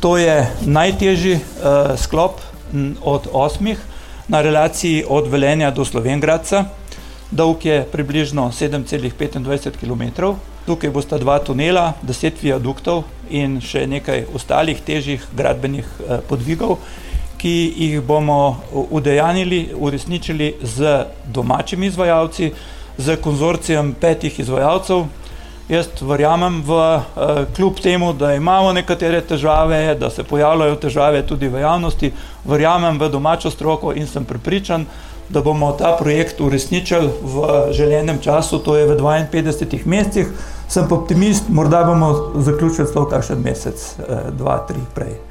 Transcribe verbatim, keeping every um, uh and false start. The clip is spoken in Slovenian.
To je najtežji uh, sklop od osmih na relaciji od Velenja do Slovenj Gradca. Dolg je približno sedem celih petindvajset kilometrov. Tukaj bosta dva tunela, deset viaduktov in še nekaj ostalih težjih gradbenih uh, podvigov, ki jih bomo udejanili, uresničili z domačimi izvajalci, z konzorcijem petih izvajalcev. Jaz verjamem v kljub temu, da imamo nekatere težave, da se pojavljajo težave tudi v javnosti, verjamem v domačo stroko in sem prepričan, da bomo ta projekt uresničili v želenem času, to je v dvainpetdesetih mesecih. Sem optimist, morda bomo zaključili celo kakšen mesec, dva, tri prej.